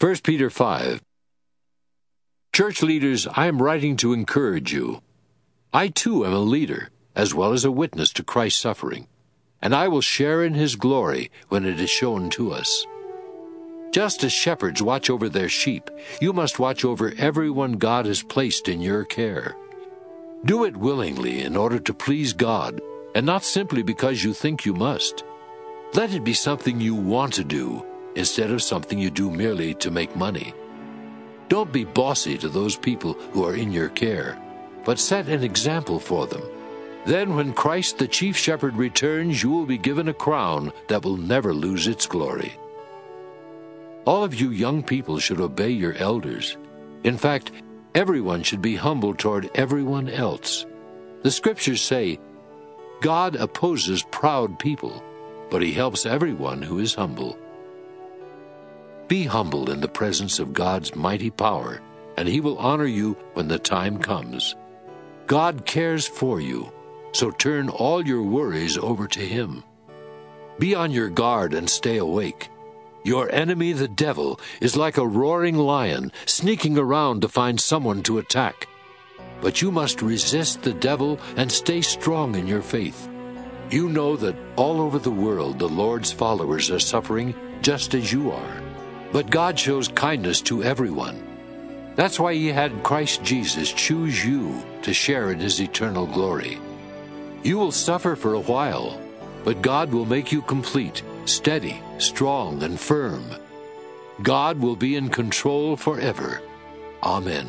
1 Peter 5. Church leaders, I am writing to encourage you. I too am a leader, as well as a witness to Christ's suffering, and I will share in his glory when it is shown to us. Just as shepherds watch over their sheep, you must watch over everyone God has placed in your care. Do it willingly in order to please God, and not simply because you think you must. Let it be something you want to do, instead of something you do merely to make money. Don't be bossy to those people who are in your care, but set an example for them. Then when Christ the chief shepherd returns, you will be given a crown that will never lose its glory. All of you young people should obey your elders. In fact, everyone should be humble toward everyone else. The scriptures say, God opposes proud people, but he helps everyone who is humble. Be humble in the presence of God's mighty power, and he will honor you when the time comes. God cares for you, so turn all your worries over to him. Be on your guard and stay awake. Your enemy, the devil, is like a roaring lion, sneaking around to find someone to attack. But you must resist the devil and stay strong in your faith. You know that all over the world the Lord's followers are suffering just as you are. But God shows kindness to everyone. That's why he had Christ Jesus choose you to share in his eternal glory. You will suffer for a while, but God will make you complete, steady, strong, and firm. God will be in control forever. Amen.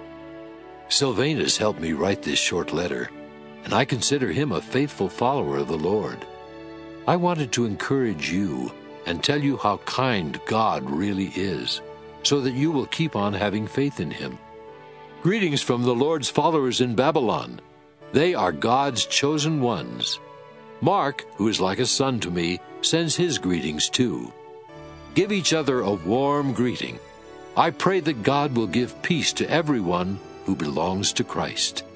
Sylvanus helped me write this short letter, and I consider him a faithful follower of the Lord. I wanted to encourage you and tell you how kind God really is, so that you will keep on having faith in him. Greetings from the Lord's followers in Babylon. They are God's chosen ones. Mark, who is like a son to me, sends his greetings too. Give each other a warm greeting. I pray that God will give peace to everyone who belongs to Christ.